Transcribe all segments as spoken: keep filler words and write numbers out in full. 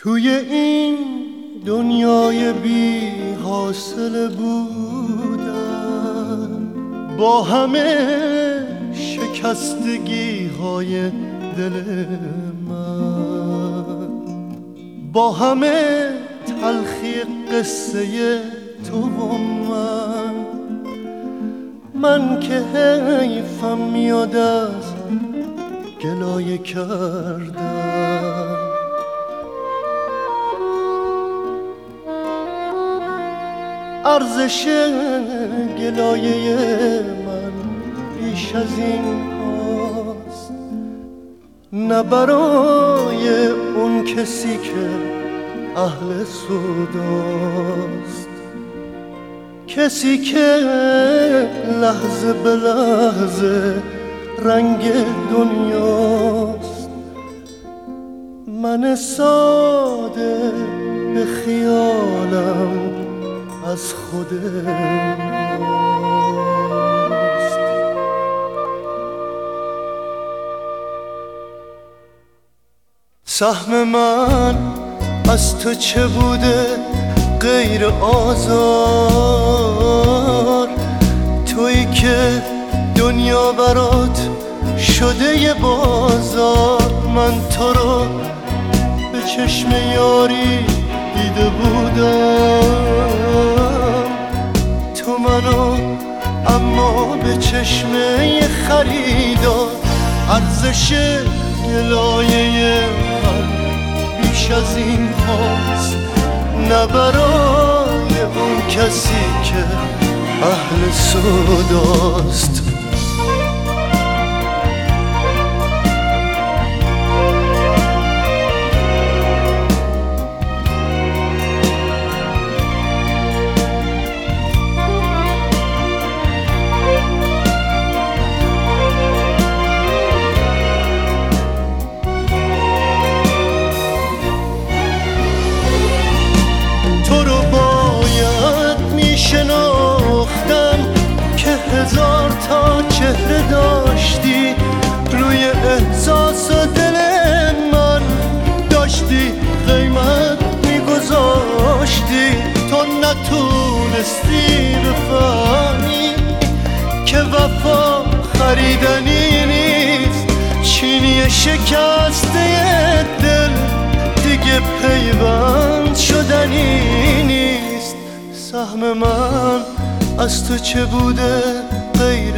توی این دنیای بی حاصل بودم، با همه شکستگی های دل من، با همه تلخی قصه تو و من. من که حیفم میاد از گلایه کردم، ارزش گلایه من بیش از این هاست، نه برای اون کسی که اهل سوداست، کسی که لحظه به لحظه رنگ دنیاست. من ساده به خیالم از خود ماست. سهم من از تو چه بوده غیر آزار؟ تویی که دنیا برات شده یه بازار. من تو رو به چشم یاری دیده بودم، تو منو اما به چشم یه خریدار. ارزش گلایه من بیش از این هاست، نه برای اون کسی که اهل سوداست. شناختم که هزار تا چهره داشتی، روی احساس و دل من داشتی قیمت میگذاشتی. تو نتونستی بفهمی که وفا خریدنی نیست، چینی شکسته دل دیگه پیوند شدنی نیست. سهم من از تو چه بوده غیر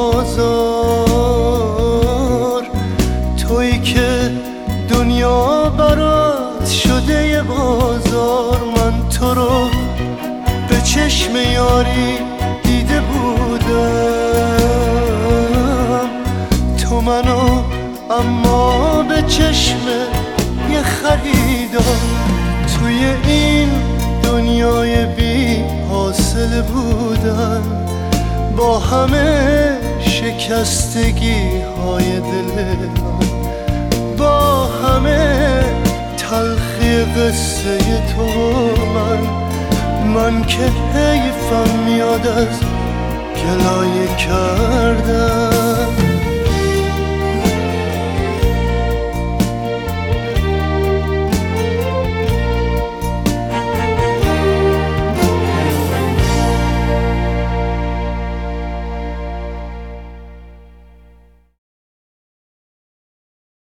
آزار؟ تویی که دنیا برات شده یه بازار. من تو رو به چشم یاری دیده بودم، تو منو اما به چشم یه خریدار. توی این دنیای بی حاصل بودن، با همه شکستگی های دل من، با همه تلخی قصه تو من. من که حیفم میاد از گلایه کردم.